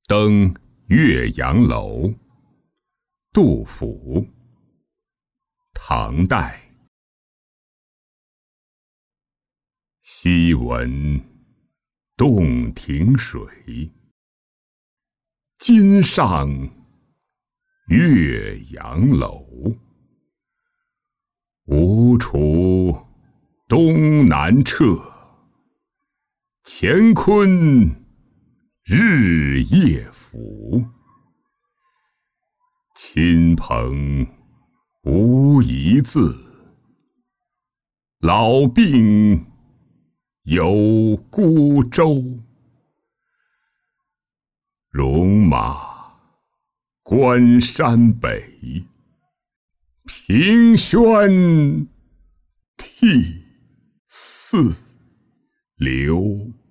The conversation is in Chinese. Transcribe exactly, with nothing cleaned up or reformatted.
登岳阳楼。杜甫，唐代。昔闻洞庭水，今上岳阳楼。吴楚东南坼，乾坤日夜浮。亲朋无一字，老病有孤舟。戎马关山北，凭轩涕泗流。